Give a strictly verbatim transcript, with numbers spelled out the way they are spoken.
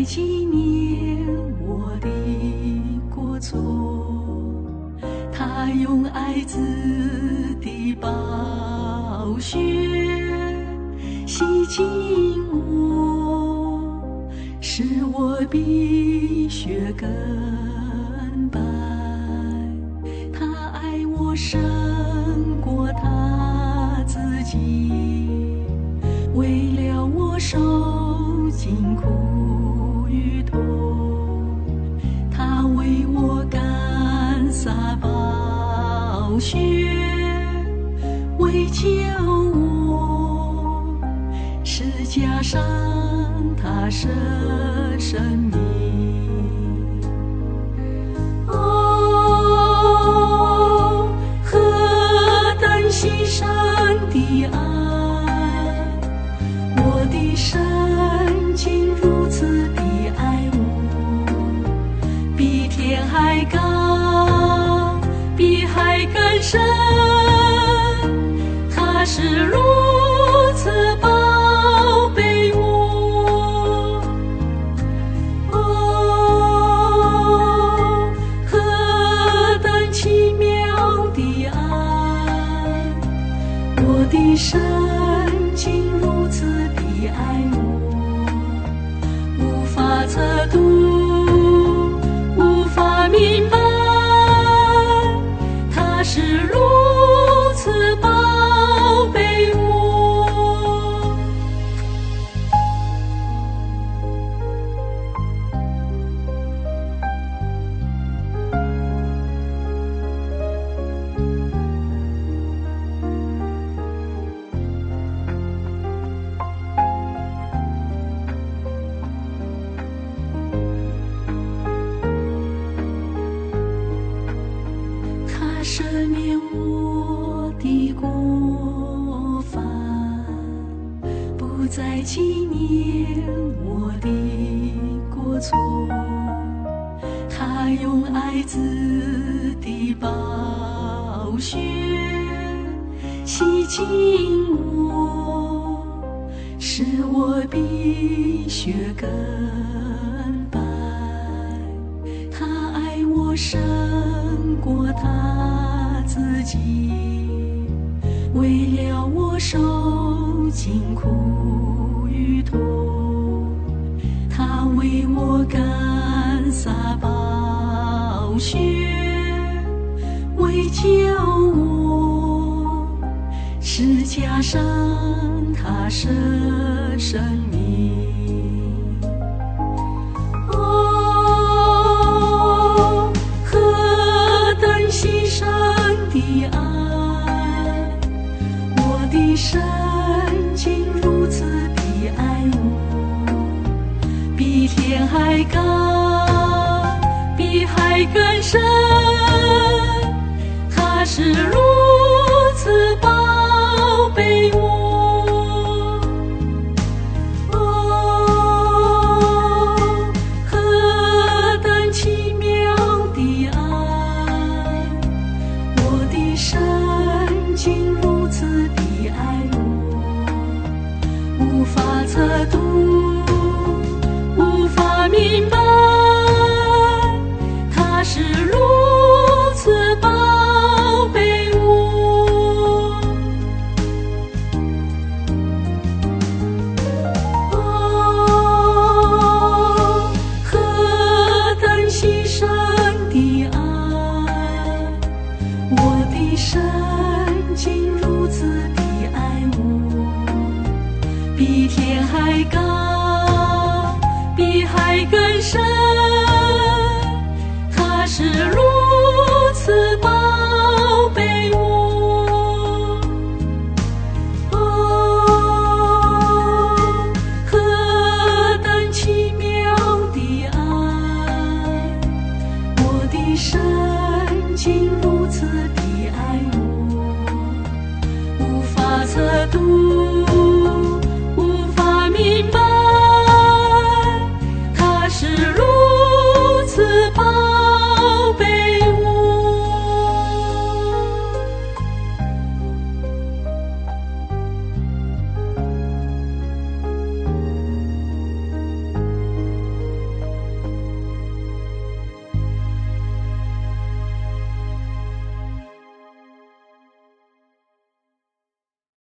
纪念我的过错，他用爱子的宝血洗净我，使我比雪更白。他爱我胜过他自己，为了我受尽苦与痛，他为我甘洒宝血，为救我，十架上他舍生命。哦，何等牺牲的爱，我的神竟如此的爱我，比天还高，比海更深，他是如此宝贝我。哦，何等奇妙的爱，我的神竟如此的爱我，无法测度，无法明白，他是如此宝贝我。他赦免我的过犯，不再纪念我的过错，他用爱子的宝血洗净我，使我比雪更白。他爱我胜过他自己，为了我受尽苦与痛，他为我甘洒宝血，为救我，十架上他舍生命。哦，何等牺牲的爱，我的神竟如此的爱我，比天还高，比海更深，他是如此宝贝我。哦，何等奇妙的爱，我的神竟如此的爱我，无法测度，无法明白，他是如此宝贝我。哦，何等牺牲的爱，我的神竟如此的爱我，比天还高，比海更深，他是如此宝贝我。哦，何等奇妙的爱，我的神竟如此的爱我，无法测度，